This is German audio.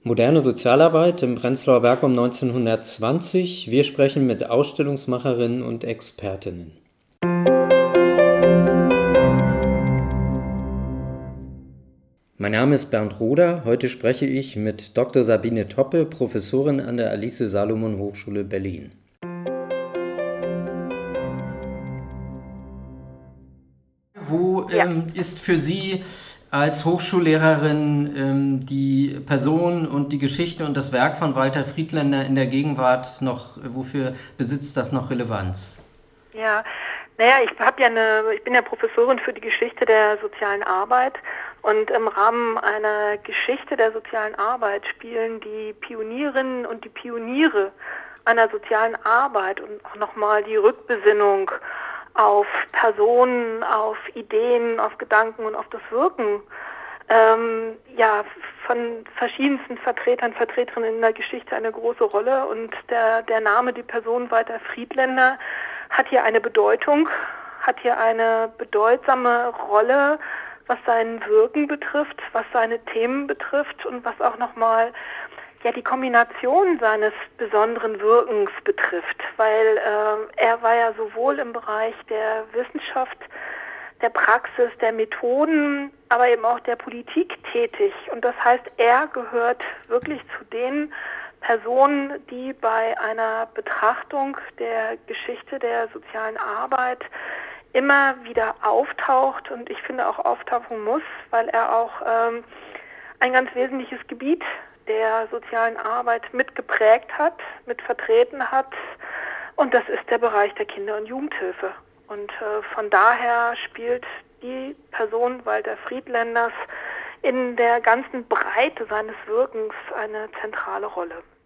Moderne Sozialarbeit im Prenzlauer Berg um 1920. Wir sprechen mit Ausstellungsmacherinnen und Expertinnen. Mein Name ist Bernd Roder. Heute spreche ich mit Dr. Sabine Toppe, Professorin an der Alice-Salomon-Hochschule Berlin. Wo ist für Sie als Hochschullehrerin die Person und die Geschichte und das Werk von Walter Friedländer in der Gegenwart noch, wofür besitzt das noch Relevanz? Ja, ich bin ja Professorin für die Geschichte der sozialen Arbeit und im Rahmen einer Geschichte der sozialen Arbeit spielen die Pionierinnen und die Pioniere einer sozialen Arbeit und auch nochmal die Rückbesinnung auf Personen, auf Ideen, auf Gedanken und auf das Wirken von verschiedensten Vertreterinnen in der Geschichte eine große Rolle. Und der Name, die Person Walter Friedländer hat hier eine Bedeutung, hat hier eine bedeutsame Rolle, was sein Wirken betrifft, was seine Themen betrifft und was auch nochmal die Kombination seines besonderen Wirkens betrifft, weil er war ja sowohl im Bereich der Wissenschaft, der Praxis, der Methoden, aber eben auch der Politik tätig. Und das heißt, er gehört wirklich zu den Personen, die bei einer Betrachtung der Geschichte der sozialen Arbeit immer wieder auftaucht und ich finde auch auftauchen muss, weil er auch ein ganz wesentliches Gebiet der sozialen Arbeit mitgeprägt hat, mit vertreten hat. Und das ist der Bereich der Kinder- und Jugendhilfe. Und von daher spielt die Person Walter Friedländers in der ganzen Breite seines Wirkens eine zentrale Rolle.